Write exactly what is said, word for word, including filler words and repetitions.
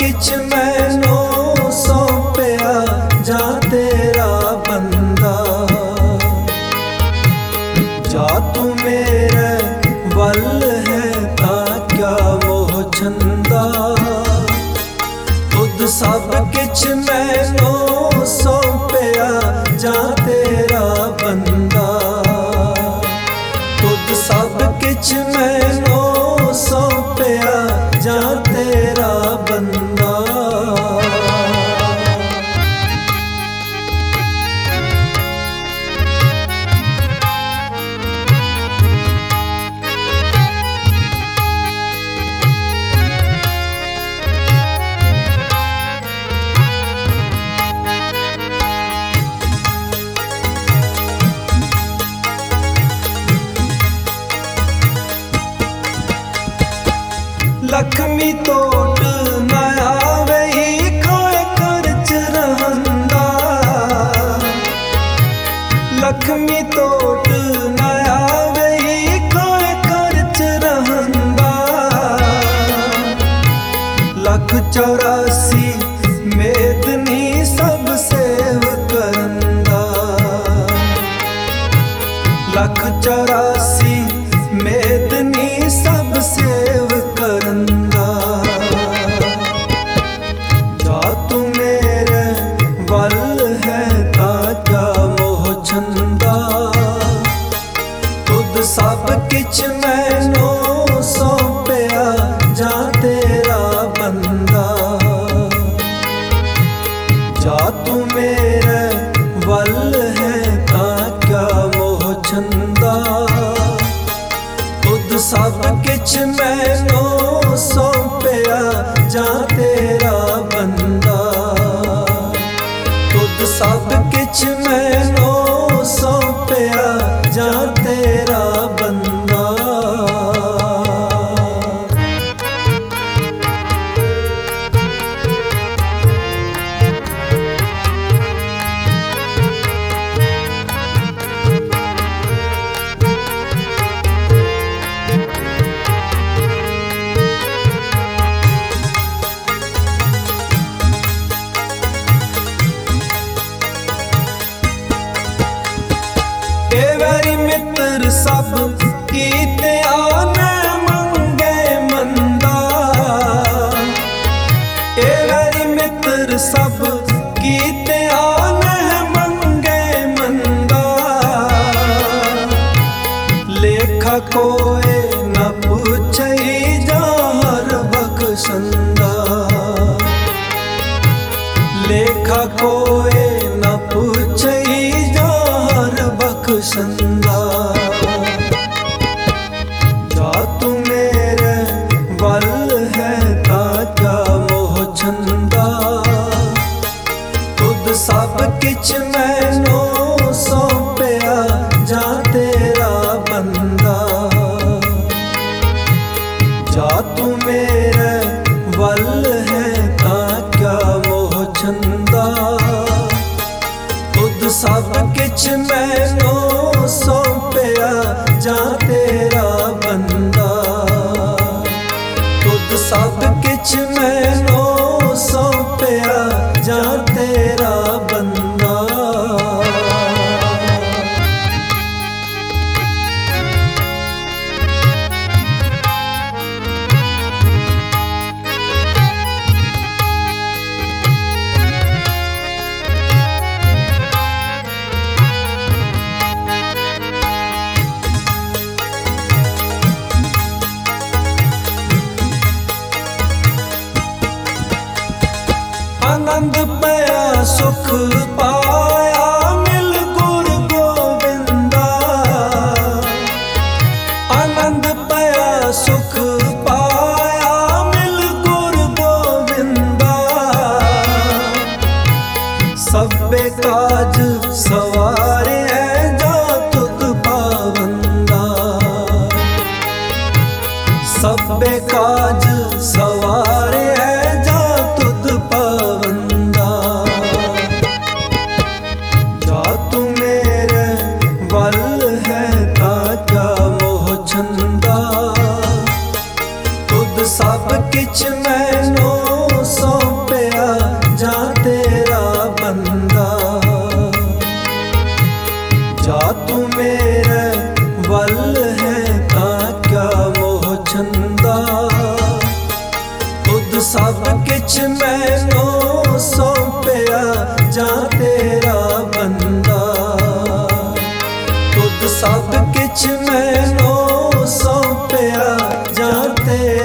किच मैनू सौंपया जा तेरा बंदा। जा तू मेरे वल है ता क्या मोह छंदा। खुद सब किच मैनू सौंपया जा तेरा बंदा। खुद सब किच मैनू सौंपया जा तेरा बंदा। लक्ष्मी तोट न आवे खोए खर्च रहंदा। लक्ष्मी तोट न आवे खोए खर्च रहंदा। लख चौरासी मेदनी सब सेव करंदा। लख चौरासी मेदनी सब सेव करंदा। जा तू मेरे वल है ता क्या मोह छंदा। खुद सब किच मैनू सौंपया जा तेरा बंदा। जा तू मेरे वल है ता क्या मोह छंदा। खुद सब किच मैनू सौंपया जा तेरा बंदा। खुद सब किच मैनू सौंपया जा तेरा बंदा। मित्र सब कीते आने मंगे मंदा। ए वेरी मित्र सब कीते आने मंगे मंदा। लेखा कोई न पूछे जार बख्शंदा। लेखा कोई न पूछे जार बख्शंदा। जा तू मेरे वल है ता क्या मोह छंदा। खुद सब किच मैनू सौंपया जा तेरा बंदा। जा तू मेरे वल है ता क्या मोह छंदा। खुद सब किच मैनू सौंपया जा तेरा बंदा। खुद सब किच मैनू सौंपया जा तेरा बंदा। आनंद पाया सुख पाया मिल गुरु गोविंदा। आनंद पाया सुख पाया मिल गुरु गोविंदा। सबे काज सवारे जा तुद पावंदा। सबे काज सवारे जा तुद पावंदा। जा तू मेरे वल है ता क्या मोह छंदा। खुद सब किच मैनू सौ किछ मैनू सौंपया जा तेरा बंदा, तुद सब किछ मैनू सौंपया जा तेरा